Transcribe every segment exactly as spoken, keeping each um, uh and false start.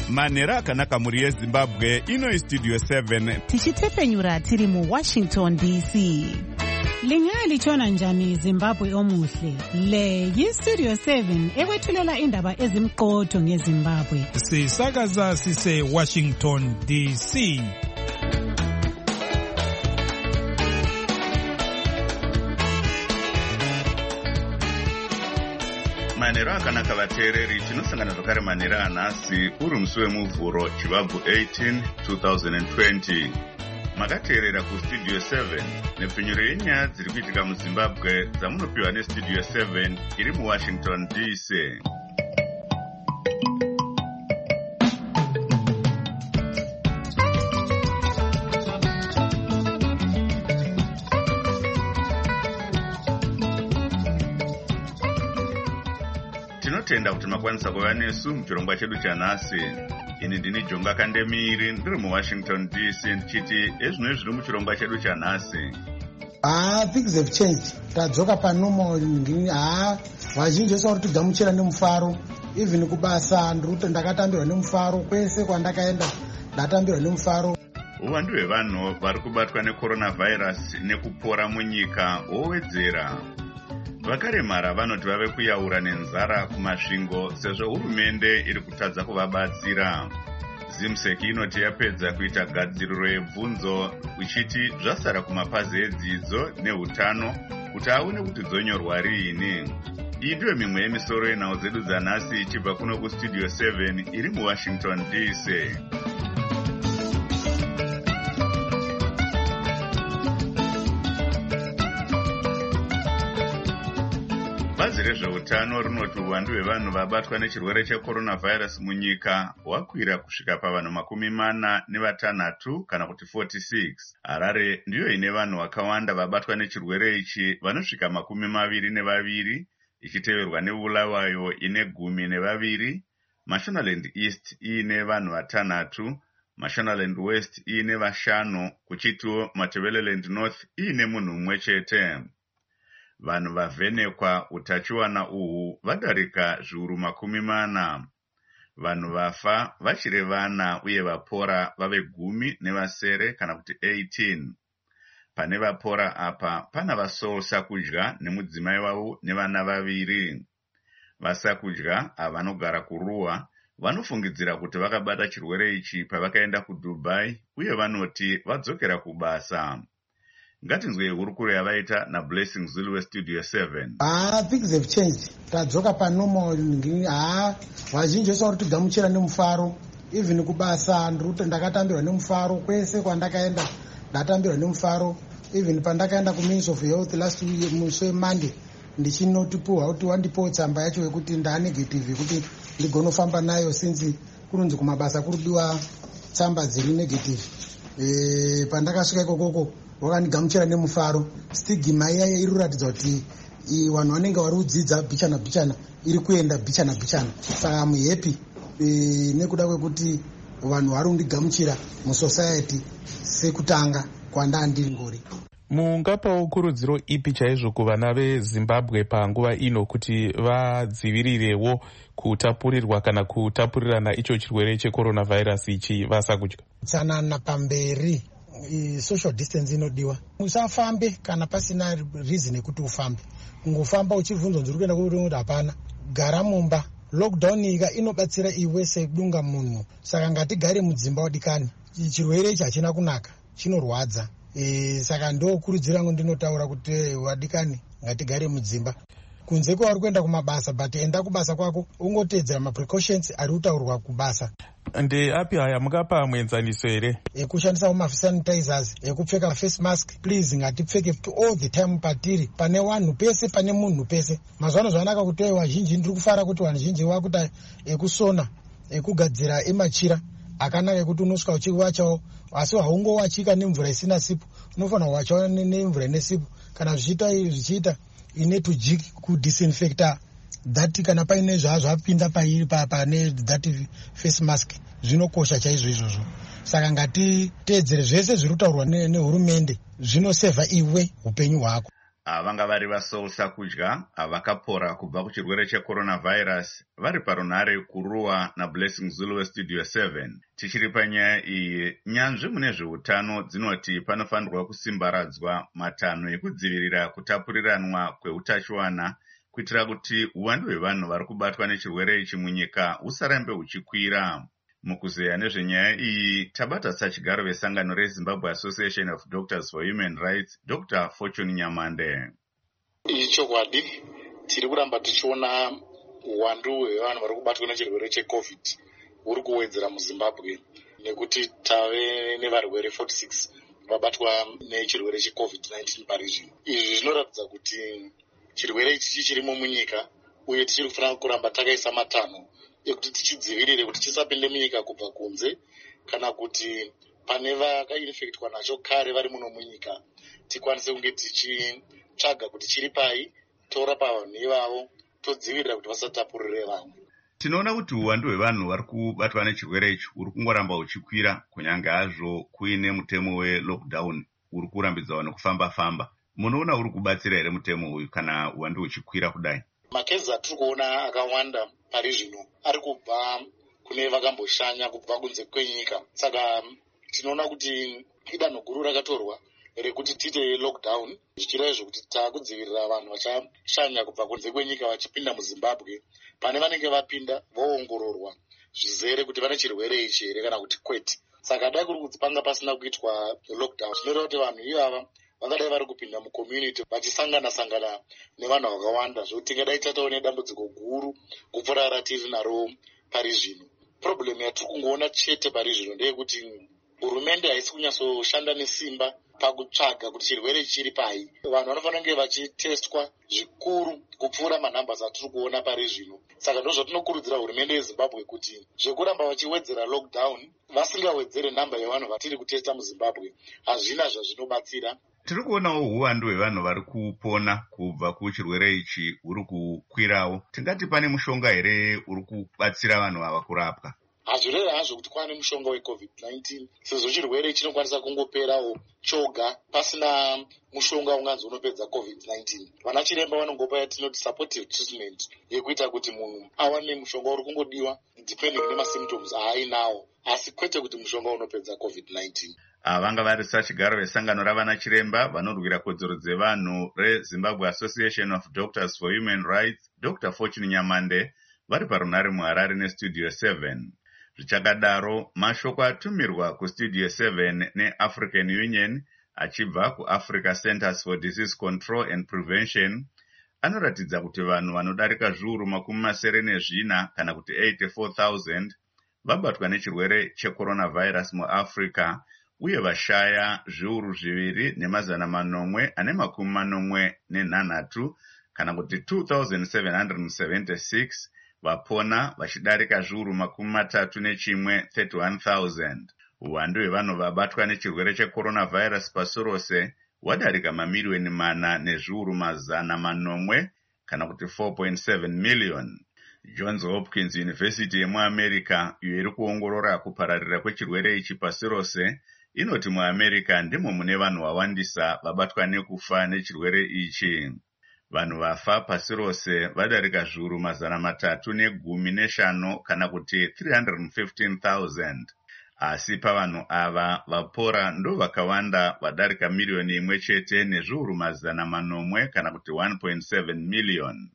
manhero akanaka muri yezimbabwe. Ino Studio seven tichitefenyura tiri mu Washington D C. Lingali chona njani Zimbabwe omuhle. Le yi Studio seven ekwethulela indaba ezimqotho ngeZimbabwe. Sisakaza sise Washington D C. manhero akanaka vateereri. Tinosangana zvakare manhero anhasi uri musi wemuvhuro chivabvu eighteen twenty twenty. Makateerera kustudio seven nepfenyuro yenyaya dziri kuitika muZimbabwe dzamunopiwa nestudio seven iri muWashington D C. Tinotenda kuti makwanisa kuva nesu muchirongwa chedu chanhasi. Ini ndini Jonga Kandemiri ndiri muWashington D C ndichiti ezvino zviri muchirongwa chedu chanhasi. Ah, things have changed. Tadzoka panomo ndini ah vazhinji vese vari kugamuchira nemufaro. Even kubasa ndiruti ndakatambirwa nemufaro kwese kwandakaenda ndatambirwa nemufaro. Uwandu hwevanhu vari kubatwa necoronavirus nekupora munyika hwowedzera. Vakaremara vanoti vave kuyaura nenzara kumasvingo sezvo hurumende iri kutadza kuvabatsira. Zimseki inoti yapedza kuita gadziriro yebvunzo ichiti zvasara kumapazi edzidzo neutano kuti aone kuti dzonyorwa riini. Iyi ndiyo mimwe yemisoro yenhau dzedu dzanhasi ichibva kuno kustudio seven iri muWashington D C. Bazi rezveutano rinoti uwandu hwevanhu vabatwa nechirwere checoronavirus munyika hwakwira kusvika pavanhu makumi mana nevatanhatu kana kuti forty-six. Harare ndiyo ine vanhu vakawanda vabatwa nechirwere ichi vanosvika makumi maviri nevaviri, ichiteverwa neBulawayo ine gumi nevaviri, Mashonaland East iine vanhu vatanhatu, Mashonaland West iine vashanu, kuchitiwo Matabeleland North iine munhu mumwe chete. Vanhu vavhenekwa utachiwana uhu vadarika zviuru makumi mana. Vanhu vafa vachiri vana uye vapora vave gumi nevasere kana kuti eighteen. Pane vapora apa pana vasakudya nemudzimai wavo nevana vaviri. Vasakudya avanogara kuruwa vanofungidzira kuti vakabata chirwere ichi pavakaenda kuDubai uye vanoti vadzokera kubasa. Ngatinzwe hurukuro yavaita naBlessing Zulu weStudio seven. Ah, things have changed. Tadzoka panomo ndini ah vazhinji vese vari kugamuchira nemufaro. Even kubasa ndiruti ndakatambirwa nemufaro kwese kwandakaenda ndatambirwa nemufaro. Even pandakaenda kuMinist of Health last week musi weMonday ndichinotipuwa kuti wandipo tsamba yacho yekuti nda negative kuti ndigonofamba nayo since kunonzi kumabasa kurudiwa tsamba dziri negative. Eh pandakasvika ikokoko wakandigamuchira nemufaro. Stigma iya iri kuratidza kuti vanhu vanenge vari kudzidza bichana bichana iri kuenda bichana bichana. Saka muhappy e, nekuda kwekuti vanhu vari kundigamuchira musociety sekutanga kwanda ndiri ngori. Mungapawo kurudziro ipi chaizvo kuvana veZimbabwe panguva ino kuti vadzivirirewo kutapurirwa kana kutapurirana icho chirwere checoronavirus ichi vasakudya? Tsanana pamberi, social distance inodiwa. Musafambe kana pasina reason yekuti ufambe. Ungofamba uchibvunzwa ndiri kuenda kuti hapana. Gara mumba. Lockdown ika inobatsira iwe sedunga munhu. Saka ngatigare mudzimba wadikani. Chirwere ichi hachina kunaka, chinorwadza. E, saka ndokurudzira ngo ndinotaura kuti wadikani ngatigare mudzimba. Kunze kwari kuenda kumabasa, but enda kubasa kwako ungotedzera ma precautions ari kutaurwa kubasa. Nde api haya mukapa muenzaniso here? Ekushandisa ma sanitizers, ekupfeka face mask, please ngatipfeke all the time patiri. Pane vanhu pese, pane munhu pese. Mazvano zvanaka kuti wazhinji ndiri kufara kuti wazhinji wakuta ekusona, ekugadzira emachira. Akanaka kuti unosvika uchiwachawo, asi haungowachika nemvura isina sipo. Unofanira kuwachawo nemvura ine sipo. Kana zvichiita zvichiita ine to jig ku disinfector that kana paine zvazvapinda pairi pane that face mask zvinokosha chaizvo izvozvo. Saka ngati teedzere zvese zviri kutaurwa nehurumende zvinoseva iwe upenyu hwako. vanga vari vaSoul Sakudya vakapora kubva kuchirwere checoronavirus vari parunhare kuruwa naBlessing Zulu westudio seven. Tichiri panyaya iyi, nyanzvi mune zveutano dzinoti panofanirwa kusimbaradzwa matanho ekudzivirira kutapuriranwa kweutachiwana kuitira kuti uwandu hwevanhu vari kubatwa nechirwere ichi munyika husarambe huchikwira. Mukuzeya nezvenyaya iyi tabata sachigaro vesangano reZimbabwe Association of Doctors for Human Rights, Doctor Fortune Nyamande. Ichokwadi, tiri kuramba tichiona uwandu hwevanhu vari kubatwa nechirwere cheCovid huri kuwedzera muZimbabwe nekuti tave nevarwere forty-six vabatwa nechirwere cheCovid nineteen parizvino. Izvi zvinoratidza kuti chirwere ichi chichirimo munyika uye tichiri kufanira kuramba takaisa matanho ekuti tichidzivirire kuti chisapinde munyika kubva kunze, kana kuti pane vakainfektwa nacho kare vari muno munyika tikwanise kunge tichitsvaga kuti chiri pai, torapa vanhu ivavo, todzivirira kuti vasatapurire vamwe. Tinoona kuti uwandu hwevanhu vari kubatwa nechirwere ichi uri kungoramba huchikwira, kunyange hazvo kuine mutemo welockdown uri kurambidza vanhu kufamba famba. Munoona uri kubatsira here mutemo uyu kana uwandu huchikwira kudai? Makezi atiri kuona akawanda pari zvino ari kubva kune vakamboshanya kubva kunze kwenyika. Saka tinoona kuti idanho guru rakatorwa rekuti tiite lockdown, zvichireva kuti taakudzivirira vanhu vachashanya kubva kunze kwenyika vachipinda muZimbabwe. Pane vanenge vapinda voongororwa zvizere kuti vane chirwere ichi here kana kuti kwete. Saka dai kuri kudzipanga pasina kuitwa lockdown, zvinoreva kuti vanhu ivava vangadai vari kupinda mucommunity vachisangana sangana nevanhu vakawanda, zvokuti tingadai tataone dambudziko guru kupfuura ratiri naro pari zvino. Problem yatiri kungoona chete pari zvino ndeyekuti hurumende haisi kunyatsoshanda nesimba pakutsvaga kuti chirwere chiri pai. Vanhu vanofanira kunge vachitestwa zvikuru kupfuura manhambasi atiri kuona pari zvino. Saka ndozvatinokurudzira hurumende yeZimbabwe kuti zvekuramba vachiwedzera lockdown vasingawedzere nhamba yevanhu vatiri kutesta muZimbabwe hazvina zvazvinobatsira. Tiri kuonawo uwandu hwevanhu vari kupona kubva kuchirwere ichi huri kukwirawo. Tingati pane mushonga here uri kubatsira vanhu ava kurapwa? Hazvireva hazvo kuti kwane mushonga weCovid nineteen, sezvo chirwere chinokwanisa kungoperawo choga pasina mushonga unganzi unopedza COVID nineteen. Vana chiremba vanongopa yatinoti supportive treatment yekuita kuti munhu awane mushonga uri kungodiwa depending nemasymptoms aainawo, asi kwete kuti mushonga unopedza COVID nineteen. Vanga vari sachigaro vesangano ravana chiremba vanorwira kodzero dzevanhu reZimbabwe Association of Doctors for Human Rights, Doctor Fortune Nyamande, vari parunhare muHarare nestudio seven. Zvichakadaro, mashoko atumirwa kustudio seven neAfrican Union achibva kuAfrica Centers for Disease Control and Prevention anoratidza kuti vanhu vanodarika zviuru makumi masere nezvina kana kuti eighty-four thousand vabatwa nechirwere checoronavirus muAfrica, uye vashaya zviuru zviviri nemazana manomwe ane makumi manomwe nenhanhatu kana kuti two thousand seven hundred seventy-six vapona vachidarika zviuru makumi matatu nechimwe thirty-one thousand. Uwandu hwevanhu vabatwa nechirwere checoronavirus pasi rose hwadarika mamiliyoni mana nezviuru mazana manomwe kana kuti four point seven million. Johns Hopkins University yemuAmerica iyo iri kuongorora kupararira kwechirwere ichi pasi rose inoti muAmerica ndimo mune vanhu vawandisa vabatwa nekufa nechirwere ichi. Vanhu vafa pasi rose vadarika zviuru mazana matatu negumi neshanu kana kuti three hundred fifteen thousand. Asi pavanhu ava vapora ndo vakawanda vadarika miliyoni imwe chete nezviuru mazana manomwe kana kuti one point seven million.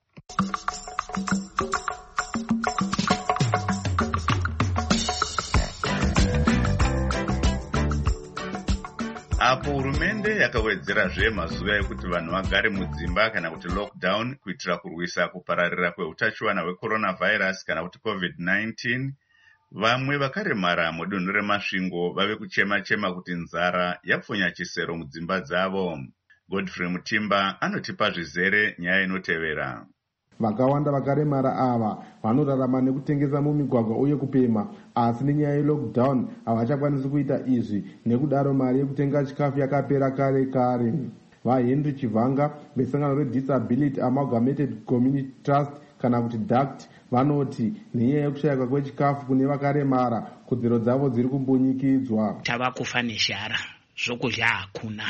Apo hurumende yakawedzerazve mazuva ekuti vanhu vagare mudzimba kana kuti lockdown kuitira kurwisa kupararira kweutachiwana hwecoronavirus kana kuti COVID nineteen, vamwe vakaremara mudunhu remasvingo vave kuchema-chema kuti nzara yapfunya chisero mudzimba dzavo. Godfrey Mutimba anotipa zvizere nyaya inotevera. Vakawanda vakaremara ava vanorarama nekutengesa mumigwagwa uye kupema, asi nenyaya yelockdown havachakwanisi kuita izvi, nekudaro mari yekutenga chikafu yakapera kare kare. VaHenry Chivanga vesangano reDisability Amalgamated Community Trust kana kuti D A C T vanoti nenyaya yekushayika kwechikafu kune vakaremara kodzero dzavo dziri kumbunyikidzwa. Tava kufa nezhara, zvokudya hakuna.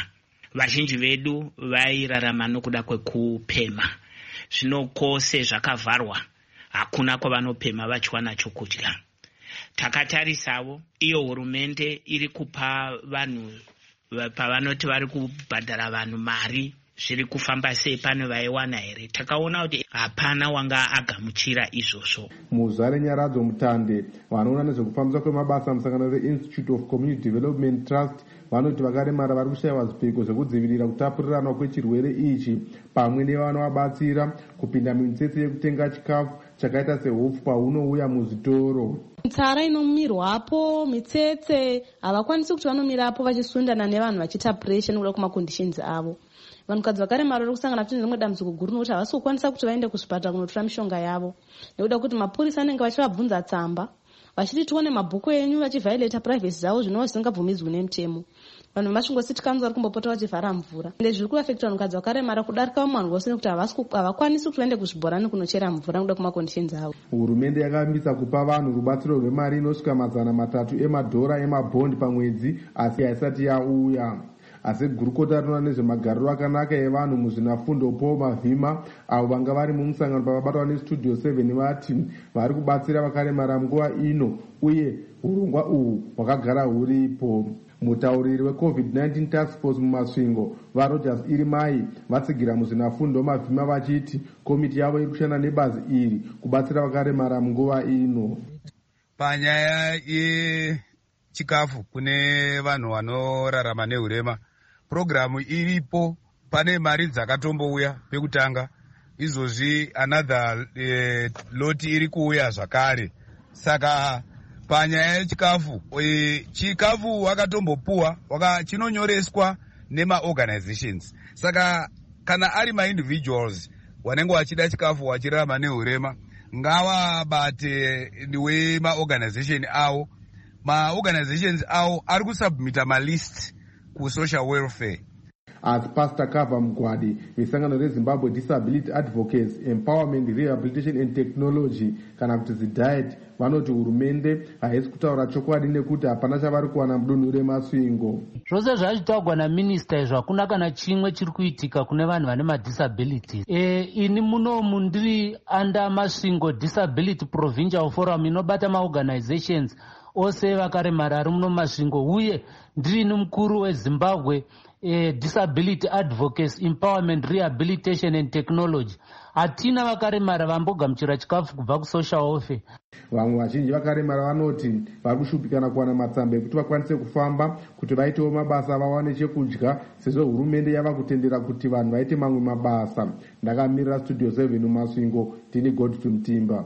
vazhinji vedu vairarama nokuda kwekupema. Zvino kwose zvakavharwa, hakuna kwavanopema vachiwana chokudya. Takatarisawo iyo hurumende iri kupa vanhu pavanoti vari kubhadhara vanhu mari zviri kufamba sei, pano vaiwana here? Takaona kuti hapana wanga agamuchira izvozvo. Muzuva renyaradzo Mutande, vanoona nezvekufambiswa kwemabasa musangano reInstitute of Community Development Trust vanoti vakaremara vari kushayiwa zvipfeko zvekudzivirira kutapuriranwa kwechirwere ichi pamwe nevanovabatsira kupinda mimitsetse yekutenga chikafu chakaita sehupfu paunouya muzvitoro. Tsara inomirwapo, mitsetse havakwanisi kuti vanomirapo vachisundana nevanhu vachitapuresha nekuda kumaconditions avo. Vanhukadzi vakaremara vari kusangana kuti rimwe dambudziko guru nokuti havasi kukwanisa kuti vaende kuzvipatara kunotora mishonga yavo nekuda kuti mapurisa anenge vachivabvunza tsamba vachiti tione mabhuku enyu vachivhaileta privacy dzavo zvinova zvisingabvumidzwi nemutemo. Vanhu vamashingositikanzwa vari kumbopota vachivhara mvura. Ende zviri kuafekta vanhukadzi vakaremara kudarika vanhu vose nekuti havakwanisi kuti vaende kuzvibhorani kunochera mvura nekuda kwemaconditions avo. Hurumende yakambisa kupa vanhu rubatsiro rwemari inosvika mazana matatu emadhora emabhondi pamwedzi, asi haisati yauya. Asi gurukota rinoona nezvemagariro akanaka evanhu muzvinafundo Paul Mavhima avo vanga vari mumusangano pakabatwa nestudio seven vati vari kubatsira vakaremara nguva ino uye urongwa uhu hwakagara huripo. Mutauriri weCovid nineteen task force mumasvingo vaRogers Irimai vatsigira muzvinafundo Mavhima vachiti komiti yavo iri kushanda nebazi iri kubatsira vakaremara munguva ino. Panyaya yechikafu kune vanhu vanorarama neurema, programu iripo, pane mari dzakatombouya pekutanga, izvozvi another eh, loti iri kuuya zvakare. Saka panyaya yechikafu, eh, chikafu wakatombopuwa waka chinonyoreswa nemaorganizations. Saka kana ari ma-individuals wanenge wachida chikafu wachirarama neurema, ngavabate wemaorganization avo. Ma-organizations avo ari kusubmita malist kusocial welfare. As Pastor Kava Mugwadi vesangano reZimbabwe Disability Advocates Empowerment Rehabilitation and Technology kana kuti ZIDAET vanoti hurumende haisi kutaura chokwadi nekuti hapana chavari kuwana mudunhu remasvingo. Zvose zvachitaurwa naminista izvo hakuna kana chimwe chiri kuitika kune vanhu vane madisabilities. E, ini munomu ndiri under masvingo Disability Provincial Forum inobata maorganizations ose vakaremara ari muno masvingo, uye ndiri mukuru weZimbabwe eh, Disability Advocates Empowerment Rehabilitation and Technology. Hatina vakaremara vambogamuchira chikafu kubva kusocial welfare. Vamwe vazhinji vakaremara vanoti vari kushupikana kuwana matsamba ekuti vakwanise kufamba kuti vaitewo mabasa vawane chekudya, sezvo hurumende yava kutendera kuti vanhu vaite mamwe mabasa. Ndakamirira studio seven mumasvingo, tini Godfrey Mutimba.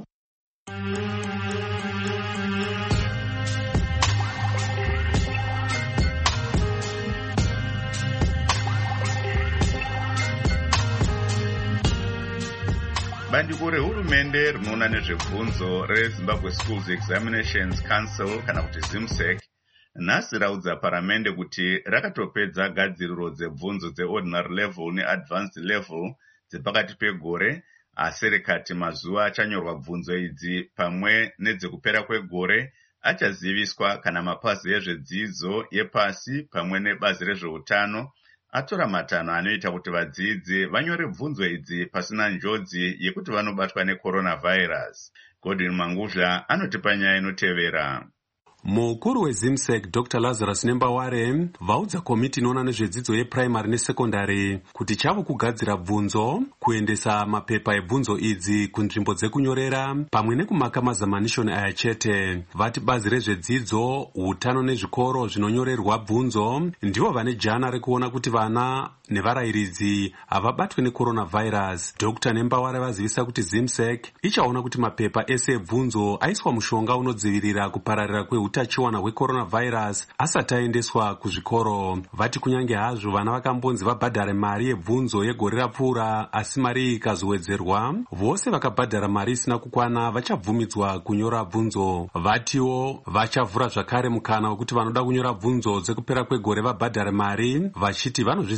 Bandiko rehurumende rinoona nezvebvunzo reZimbabwe Schools Examinations Council kana kuti ZIMSEC nhasi raudza paramende kuti rakatopedza gadziriro dzebvunzo dzeordinary level neadvanced level dzepakati pegore, asi rikati mazuva achanyorwa bvunzo idzi pamwe nedzekupera kwegore achaziviswa kana mapazi ezvedzidzo yepasi pamwe nebazi rezveutano atora matanho anoita kuti vadzidzi vanyore bvunzo idzi pasina njodzi yekuti vanobatwa necoronavirus. Godwin Manguzha anotipa nyaya inotevera. Mukuru weZIMSEC Doctor Lazarus Nembaware vaudza komiti inoona nezvedzidzo yeprimary nesekondari kuti chavo kugadzira bvunzo, kuendesa mapepa ebvunzo idzi kunzvimbo dzekunyorera pamwe nekumaka mazamanishoni aya chete. Vati bazi rezvedzidzo, utano nezvikoro zvinonyorerwa bvunzo ndivo vane jana rekuona kuti vana nevarayiridzi havabatwe necoronavirus. Doctor Nembaware vazivisa kuti ZIMSEC ichaona kuti mapepa ese ebvunzo aiswa mushonga unodzivirira kupararira kweutachiwana hwecoronavirus asati aendeswa kuzvikoro. Vati kunyange hazvo vana vakambonzi vabhadhare mari yebvunzo yegore rapfuura, asi mari ikazowedzerwa, vose vakabhadhara mari isina kukwana vachabvumidzwa kunyora bvunzo. Vatiwo vachavhura zvakare mukana wekuti vanoda kunyora bvunzo dzekupera kwegore vabhadhare mari, vachiti vanozviziva kuti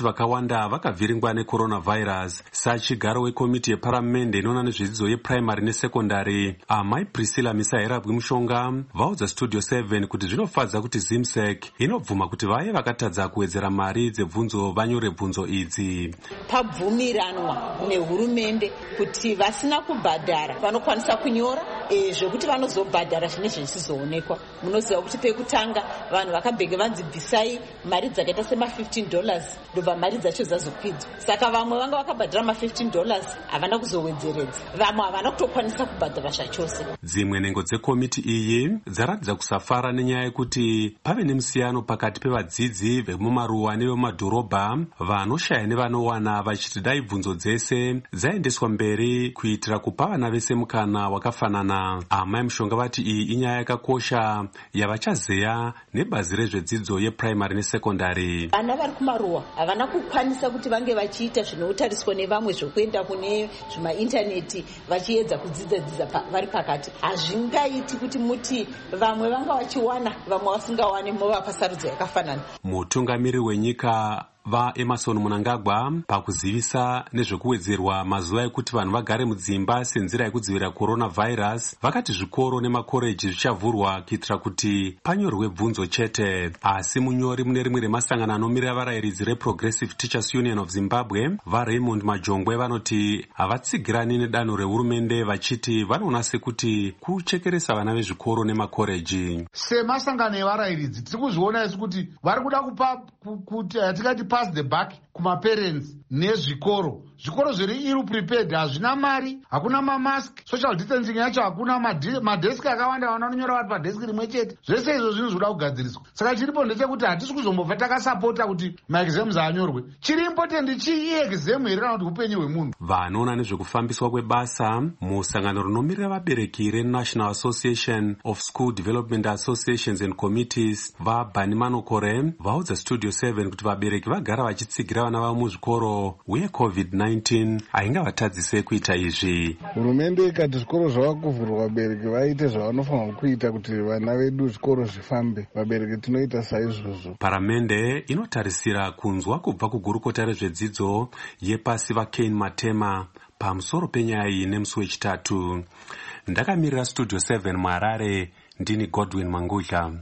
vakawanda vakavhiringwa necoronavirus. Sachigaro wekomiti yeparamende inoona nezvedzidzo yepuraimari nesekondari, amai Priscilla Misaherabwi Mushonga vaudza Studio seven kuti zvinofadza kuti Zimsec inobvuma kuti vaye vakatadza kuwedzera mari dzebvunzo vanyore bvunzo idzi. Pabvumiranwa nehurumende kuti vasina kubhadhara vanokwanisa kunyora e, zvekuti vanozobhadhara zvinezvi zvisizoonekwa. Munoziva kuti pekutanga vanhu vakabhege vanzibvisai mari dzakaita sema fifteen dollars ndobva mari dzacho dzazokwidzwa. Saka vamwe vanga vakabhadhara ma fifteen dollars havana kuzowedzeredza, vamwe havana kutokwanisa kubhadhara zvachose. Dzimwe nhengo dzekomiti iyi dzaratidza kusafara nenyaya yekuti pave nemusiyano pakati pevadzidzi vemumaruwa nevemumadhorobha vanoshaya nevanowana, vachiti dai bvunzo dzese dzaendeswa mberi kuitira kupa vana vese mukana wakafanana. Amai Mushonga vati iyi inyaya yakakosha yavachazeya nebazi rezvedzidzo yepuraimari nesekondari. Vana vari kumaruwa havana kukwanisa kuti vange vachiita zvinotariswa nevamwe zvokuenda kune zvemaintaneti vachiedza kudzidzadzidza vari pakati. Hazvingaiti kuti muti vamwe vanga vachiwana vamwe vasingawani movapa sarudzo yakafanana. Mutungamiri wenyika vaEmerson Mnangagwa pakuzivisa nezvekuwedzerwa mazuva ekuti vanhu vagare mudzimba senzira yekudzivirira coronavirus, vakati zvikoro nemakoreji zvichavhurwa kuitira kuti panyorwe bvunzo chete. Asi munyori mune rimwe remasangano anomirira varayiridzi reProgressive Teachers Union of Zimbabwe, vaRaymond Majongwe, vanoti havatsigirani nedanho rehurumende, vachiti vanoona sekuti kuchekeresa vana vezvikoro nemakoreji. Semasangano evarayiridzi tiri kuzviona isi kuti vari kuda kupa kuti hatikati pass the buck kumaparents nezvikoro. Zvikoro zviri ill prepared, hazvina mari, hakuna mamask, social distancing yacho hakuna, madeski akawanda vana vanonyora vari padeski rimwe chete. Zvese izvo zvinhu zvoda kugadziriswa. Saka chiripo ndechekuti hatisi kuzombobva takasapota kuti maexams anyorwe. Chiri important chii exam here kana kuti upenyu hwemunhu. Vanoona nezvekufambiswa kwebasa musangano rinomirira vabereki reNational Association of School Development Associations and Committees, vaBani Manokore vaudza Studio seven kuti vabereki vagara vachitsigira vana vavo muzvikoro uye covid nineteen haingavatadzise kuita izvi. Hurumende ikati zvikoro zvava kuvhurwa, vabereki vaite zvavanofanira kuita kuti vana vedu zvikoro zvifambe. Vabereki tinoita saizvozvo. Paramende inotarisira kunzwa kubva kugurukota rezvedzidzo yepasi vaKane Matema pamusoro penyaya iyi nemusi wechitatu. Ndakamirira Studio seven muHarare, ndini Godwin Mangudla.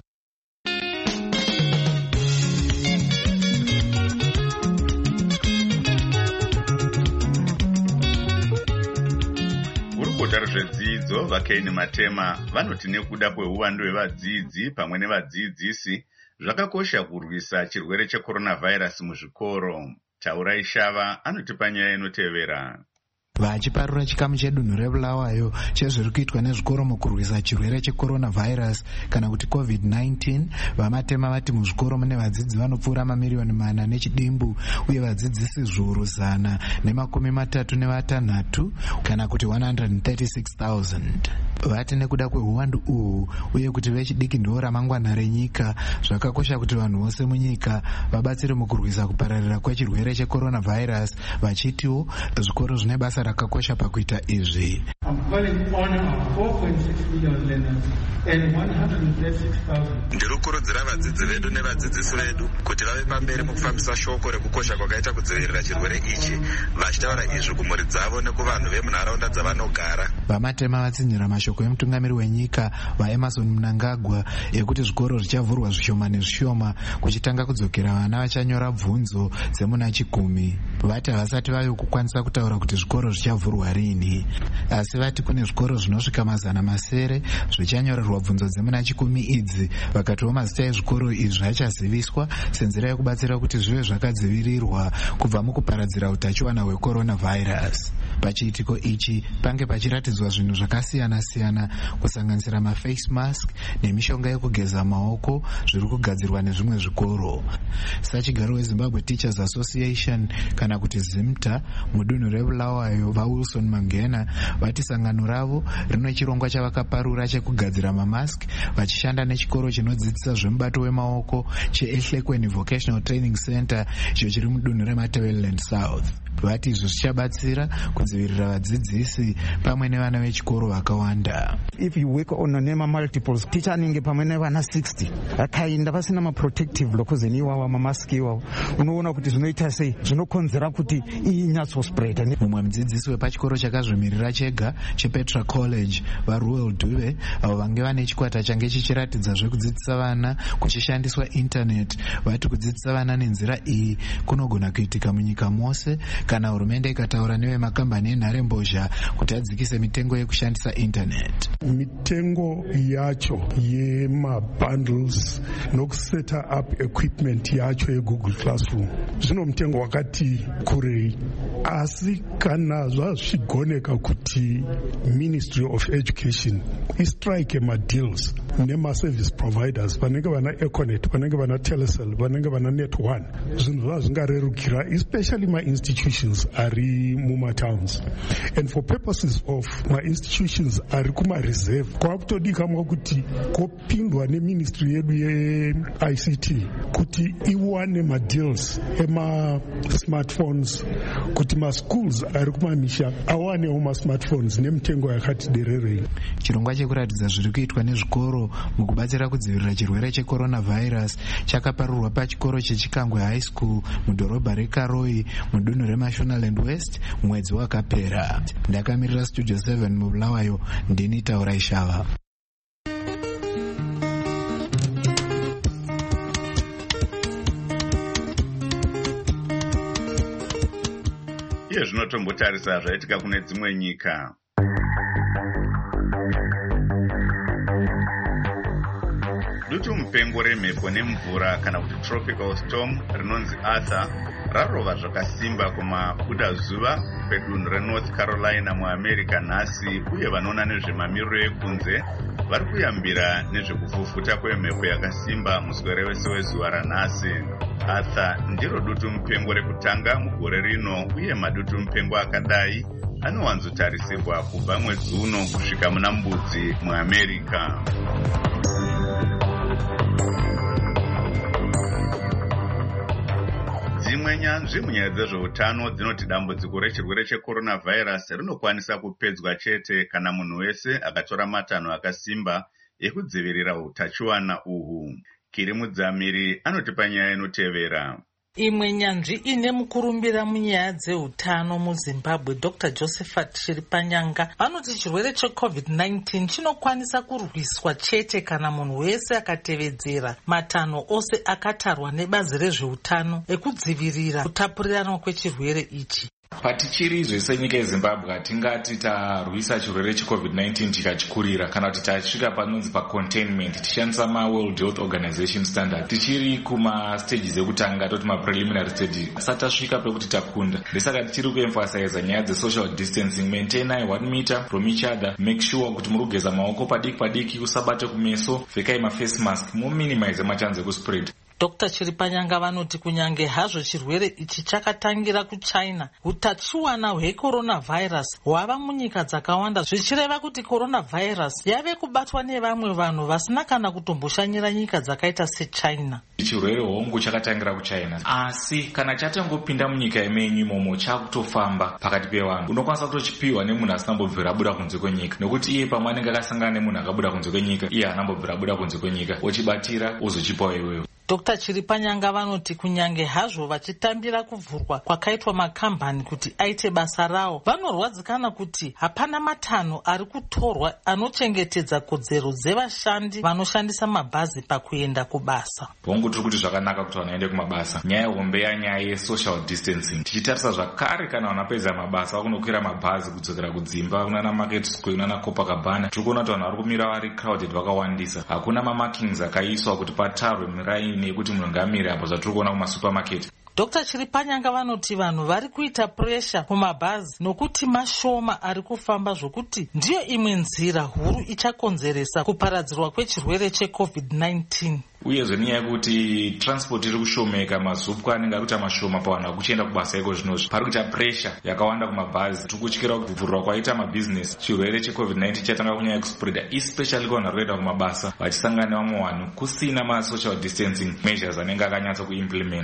Gurukota rezvedzidzo vaKane Matema vanoti nekuda kweuwandu hwevadzidzi pamwe nevadzidzisi zvakakosha kurwisa chirwere checoronavirus muzvikoro. Taurai Shava anotipa nyaya inotevera. Vachiparura chikamu chedunhu reBulawayo chezviri kuitwa nezvikoro mukurwisa chirwere checoronavirus kana kuti covid nineteen, vaMatema vati muzvikoro mune vadzidzi vanopfuura mamiriyoni mana nechidimbu uye vadzidzisi zviuru zana nemakumi matatu nevatanhatu kana kuti one hundred thirty-six thousand. Vati nekuda kweuwandu uhu uye kuti vechidiki ndivo ramangwana renyika, zvakakosha kuti vanhu vose munyika vabatsire mukurwisa kupararira kwechirwere checoronavirus, vachitiwo zvikoro zvine basa rakakosha pakuita izvi. Ndiri kukurudzira vadzidzi vedu nevadzidzisi vedu kuti vave pamberi mukufambisa shoko rekukosha kwakaita kudzivirira chirwere ichi, vachitaura izvi kumhuri dzavo nekuvanhu vemunharaunda dzavanogara. VaMatema vatsinyira mashoko emutungamiri wenyika vaEmerson Mnangagwa ekuti zvikoro zvichavhurwa zvishoma nezvishoma kuchitanga kudzokera vana vachanyora bvunzo dzemuna chikumi. Vati havasati vave kukwanisa kutaura kuti zvikoro zvichavhurwa rini, asi vati kune zvikoro zvinosvika mazana masere zvichanyorerwa bvunzo dzemuna chikumi idzi, vakatiwo mazita ezvikoro izvi achaziviswa senzira yekubatsira kuti zvive zvakadzivirirwa kubva mukuparadzira utachiwana hwecoronavirus. Pachiitiko ichi pange pachiratidzwa zvinhu zvakasiyana siyana kusanganisira maface mask nemishonga yekugeza maoko zviri kugadzirwa nezvimwe zvikoro. Sachigaro weZimbabwe Teachers Association kana kuti ZIMTA mudunhu reBulawayo vaWilson Mangena vati sangano ravo rino chirongwa chavakaparura chekugadzira mamask vachishanda nechikoro chinodzidzisa zvemubato wemaoko cheEhlekweni Vocational Training Center icho chiri mudunhu reMatabeleland South. Vati izvo zvichabatsira kudzivirira vadzidzisi pamwe nevana vechikoro vakawanda. If you work on a nema multiples, teacher anenge pamwe nevana sixty akainda vasina maprotective lokuzeniwa awa mamasiki iwawo unoona kuti zvinoita sei, zvinokonzera kuti inyatsospreda. Mumwe mudzidzisi wepachikoro chakazvimirira chega chepetra college varuel dube avo vange vane chikwata change chichiratidza zvekudzidzisa vana kuchishandiswa internet vati kudzidzisa vana nenzira iyi kunogona kuitika munyika mose kana hurumende ikataura nevemakambani enharembozha kuti adzikise mitengo yekushandisa internet. Mitengo yacho yemabundles nokuseta up equipment yacho yeGoogle Classroom zvino mutengo wakati kurei, asi kana zvazvigoneka kuti Ministry of Education istrike madeals nemaservice providers vanenge vana Econet, vanenge vana Telecel, vanenge vana Net one, zvinhu zvazvingarerukira especially my institutions ari mumatowns, and for purposes of my institutions ari kumareserve kwakutodikamwa kuti kopindwa neministry yedu ye-I C T kuti iwane madeals ema-smartphones kuti maschools ari kumamisha awanewo masmartphones nemitengo yakati dererei. Chirongwa chekuratidza zviri kuitwa nezvikoro mukubatsira kudzivirira chirwere checoronavirus chakaparurwa pachikoro chechikangwe high school mudhorobha rekaroi mudunhu remashonaland west mwedzi wakapera. Ndakamirira studio seven mubulawayo, ndini Taura Ishava. Iye zvinotombotarisa zvaitika kune dzimwe nyika. Dutu mupengo remhepo nemvura kana kuti tropical storm rinonzi Arthur rarova zvakasimba kumabuda zuva pedunhu reNorth Carolina muAmerica nhasi, uye vanoona nezvemamiriro ekunze vari kuyambira nezvekufufuta kwemhepo yakasimba muswere wese wezuva ranhasi. Arthur ndiro dutu mupengo rekutanga mugore rino, uye madutu mupengo akadai anowanzotarisirwa kubva mwedzi uno kusvika muna Mbudzi muAmerica. Dzimwe nyanzvi munyaya dzezveutano dzinoti dambudziko rechirwere checoronavirus rinokwanisa kupedzwa chete kana munhu wese akatora matanho akasimba ekudzivirira utachiwana uhu. Kiri Mudzamiri anotipa nyaya inotevera. Imwe nyanzvi ine mukurumbira munyaya dzeutano muZimbabwe Doctor Josephat Chiripanyanga vanoti chirwere checovid nineteen chinokwanisa kurwiswa chete kana munhu wese akatevedzera matanho ose akatarwa nebazi rezveutano ekudzivirira kutapurirana kwechirwere ichi. Patichiri zvese nyika yeZimbabwe hatingati tarwisa chirwere checovid nineteen chikachikurira kana kuti tasvika panonzi pacontainment tichishandisa maWorld Health Organization standard. Tichiri kumastages ekutanga toti mapreliminary stage asati tasvika pekuti takunda. Ndesaka tichiri kuemphasize nyaya dzesocial distancing, maintain one meter from each other, make sure kuti muri kugeza maoko padiki padiki, usabate kumeso, pfekai maface mask, muminimize machanze ekuspread. Doctor Chiripanyanga vanoti kunyange hazvo chirwere ichi chakatangira kuChina, utachiwana hwecoronavirus hwava munyika dzakawanda, zvichireva kuti coronavirus yave kubatwa nevamwe vanhu vasina kana kutomboshanyira nyika dzakaita seChina. Chirwere hongu chakatangira kuChina, asi kana chatangopinda munyika yemenyu imomo chakutofamba pakati pevanhu. Unokwanisa kutochipiwa nemunhu asina mbobvira buda kunze kwenyika, nekuti iye pamwe anenge akasangana nemunhu akabuda kunze kwenyika, iye haana mbobvira buda kunze kwenyika, ochibatira ozochipawo iwewe. Doctor Chiripanyanga vanoti kunyange hazvo vachitambira kuvhurwa kwakaitwa makambani kuti aite basa rawo, vanorwadzikana kuti hapana matanho ari kutorwa anochengetedza kodzero dzevashandi vanoshandisa mabhazi pakuenda kubasa. Hongu tiri kuti zvakanaka kuti vanhu vaende kumabasa. Nyaya hombe yanyaya yesocial distancing. Tichitarisa zvakare kana vanapedza mabasa vakunokwira mabhazi kudzokera kudzimba kunana Market Square kunana Copacabana, tiri kuona kuti vanhu vari kumira vari crowded vakawandisa. Hakuna mamarkings akaiswa kuti patarwe miraini nekuti munhu ngamire apo zvatiri kuona kumasupermarket. Doctor Chiripanyanga vanoti vanhu vari kuita pressure kumabhazi nokuti mashoma ari kufamba zvokuti ndiyo imwe nzira huru ichakonzeresa kuparadzirwa kwechirwere checovid nineteen. Uyezve nenyaya yekuti transport iri kushomeka, mazupwa anenge ari kuita mashoma pavanhu vakuchienda kubasa iko zvinozvi, pari kuita pressure yakawanda kumabhazi. Tiri kutyira kuvhurwa kwaita mabhizinesi, chirwere checovid nineteen chatanga kunyanya kuspreada, especially kuvanhu vari kuenda kumabasa vachisangana nevamwe vanhu kusina masocial distancing measures anenge akanyatsa kuimplementwa.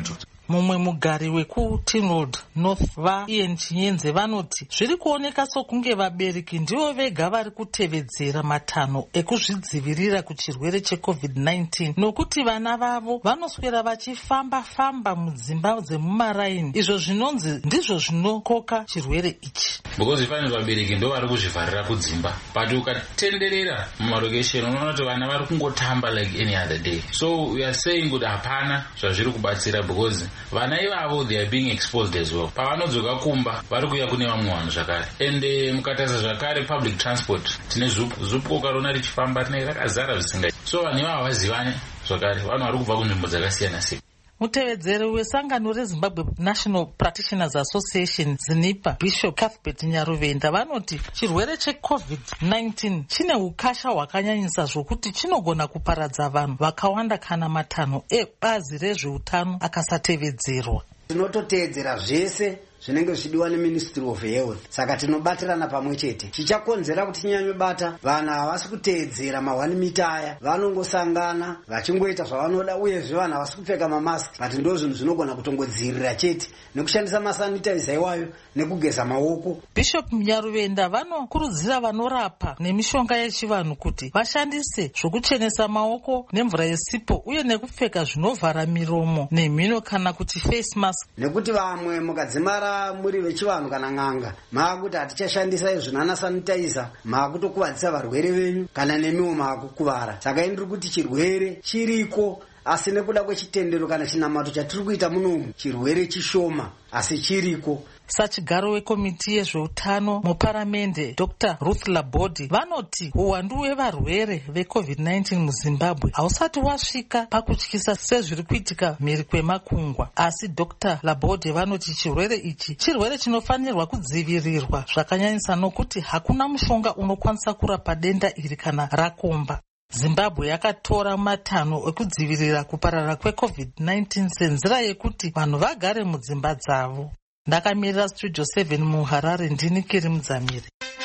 Mumwe mugari wekuTinwood North vaIan Chinyenze vanoti zviri kuoneka sokunge vabereki ndivo vega vari kutevedzera matanho ekuzvidzivirira kuchirwere checovid nineteen nokuti vana vavo vanoswera vachifamba-famba mudzimba dzemumaraini, izvo zvinonzi ndizvo zvinokoka chirwere ichi. Because ifani vabereki ndo vari kuzvivharira kudzimba, but ukatenderera mumarokesheni unoona kuti vana vari kungotamba like any other day. So we are saying kuti hapana zvazviri kubatsira, because vana ivavo they are being exposed as well. Pavanodzoka kumba vari kuuya kune vamwe vanhu zvakare. And uh, mukatarisa zvakare public transport tine zupu zupu ukarona richifamba rinenge rakazara zvisingaiti. So vanhu ivavo havazivane zvakare, vanhu vari kubva kunzvimbo dzakasiyana siyana. Mutevedzeri wesangano reZimbabwe National Practitioners Association ZNIPA Bishop Cuthbert Nyaruvenda vanoti chirwere checovid nineteen chine ukasha hwakanyanyisa zvokuti chinogona kuparadza vanhu vakawanda kana matanho ebazi rezveutano akasatevedzerwa. Tinototevedzera zvese zvinenge zvichidiwa neMinistry of Health, saka tinobatirana pamwe chete. Chichakonzera kuti tinyanye bata vanhu havasi kuteedzera mahwani mita aya, vanongosangana vachingoita zvavanoda, uyezve vanhu havasi kupfeka mamask, but ndo zvinhu zvinogona kutongodzivirira chete nekushandisa masanitizer iwayo nekugeza maoko. Bishop Nyaruvenda vanokurudzira vanorapa nemishonga yechivanhu kuti vashandise zvokuchenesa maoko nemvura yesipo uye nekupfeka zvinovhara miromo nemhino kana kuti face mask, nekuti vamwe mukadzimara muri vechivanhu kana n'anga maakuti hatichashandisa izvinana sanitizer, maakutokuvadzisa varwere venyu kana nemiwo maakukuvara. Saka indiri kuti chirwere chiriko, asi nekuda kwechitendero kana chinamato chatiri kuita munomu chirwere chishoma, asi chiriko. Sachigaro wekomiti yezveutano muparamende Doctor Ruth Labodi vanoti uwandu hwevarwere vecovid nineteen muZimbabwe hausati wasvika pakutyisa sezviri kuitika mhiri kwemakungwa, asi Doctor Labodi vanoti chirwere ichi chirwere chinofanirwa kudzivirirwa zvakanyanyisa nokuti hakuna mushonga unokwanisa kurapa denda iri kana rakomba. Zimbabwe yakatora matanho ekudzivirira kuparara kwecovid nineteen senzira yekuti vanhu vagare mudzimba dzavo. Ndakamirira Studio seven muHarare, ndini Kiri Mudzamiri.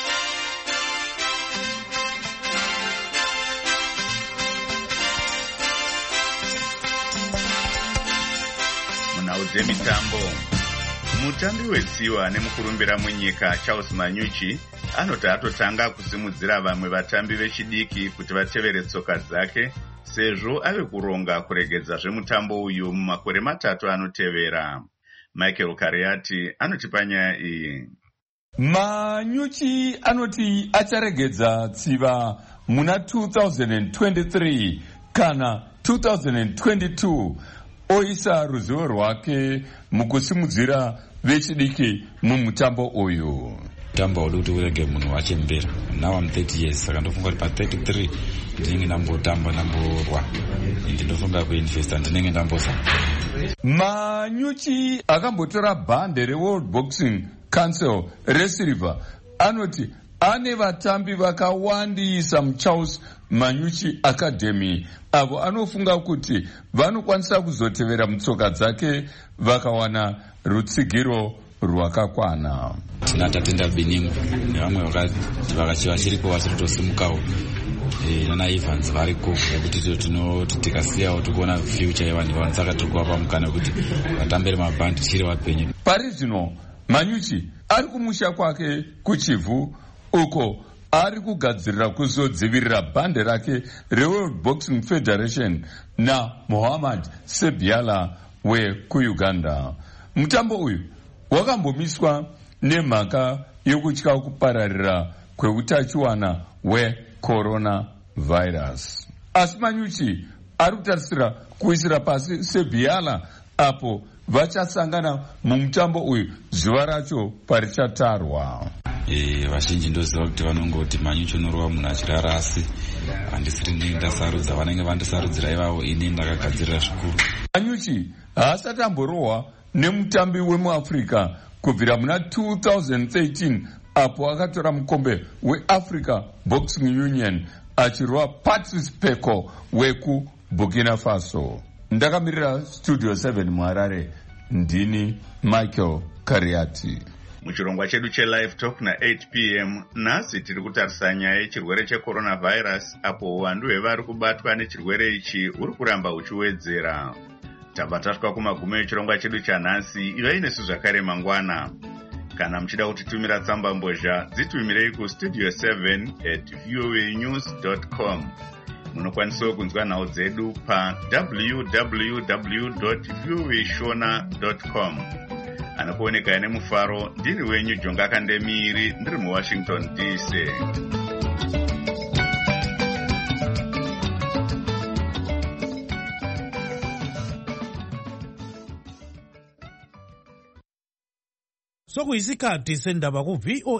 Munhau dzemitambo, mutambi wetsiwa nemukurumbira munyika Charles Manyuchi anoti atotanga kusimudzira vamwe vatambi vechidiki kuti vatevere tsoka dzake sezvo ave kuronga kuregedza zvemutambo uyu mumakore matatu anotevera. Michael Kariati anotipa nyaya iyi. Manyuchi anoti acharegedza tsiva muna two thousand twenty-three kana two thousand twenty-two, oisa ruzivo rwake mukusimudzira vechidiki mumutambo uyu. Mutambo uri kuti urege munhu wachembera. Now I'm thirty years, saka ndofunga kuti pa thirty-three ndinenge ndambotamba ndamborwa, ndinofunga kuinvesta ndinenge ndambosa. Manyuchi akambotora bhande reWorld Boxing Council resilver anoti ane vatambi vakawandisa muCharles Manyuchi Academy avo anofunga kuti vanokwanisa kuzotevera mutsoka dzake vakawana rutsigiro rwakakwana. Tina Tatenda Biningu nevamwe vakati vachiriko vachiri kutosimukawo nana Evans variko, kuti tinoti tikasiyawo tikuona future yevanhu ivavo, saka tiri kuvapa mukana kuti vatambire mabhandi tichiri vapenyu. Pari zvino Manyuchi ari kumusha kwake kuchivhu uko ari kugadzirira kuzodzivirira bhande rake reWorld Boxing Federation na Muhammad Sebiala wekuUganda. Mutambo uyu wakambomiswa nemhaka yekutya kupararira kweutachiwana hweCoronavirus. Asi Manyuchi ari kutarisira kuisira pasi Sebiala apo vachasangana mumutambo uyu zuva racho parichatarwa. E, vazhinji ndoziva kuti vanongoti Manyuchi unorova munhu achirara, asi handisiri ndinenge ndasarudza, vanenge vandisarudzira ivavo, ini ndakagadzirira zvikuru. Manyuchi haasati amborohwa nemutambi wemuAfrica kubvira muna two thousand thirteen apo akatora mukombe weAfrica Boxing Union achirwa Patrice Peko wekuBurkina Faso. Ndakamirira Studio seven muHarare, ndini Michael Kariati. Muchirongwa chedu chelive talk na eight p m nhasi tiri kutarisa nyaya yechirwere checoronavirus apo uwandu hwevari kubatwa nechirwere ichi uri kuramba uchiwedzera. tabva tasvika kumagumo echirongwa chedu chanhasi. ivai nesu zvakare mangwana. Kana muchida kutitumira tsamba mbozha, dzitumirei kustudio seven at voa news dot com. Munokwanisawo kunzwa nhau dzedu pa w w w dot voa shona dot com. Anokuoneka nemufaro, ndiri wenyu Jonga Kandemiri, ndiri muWashington D C. sokuyisikhathi sendaba ku-V O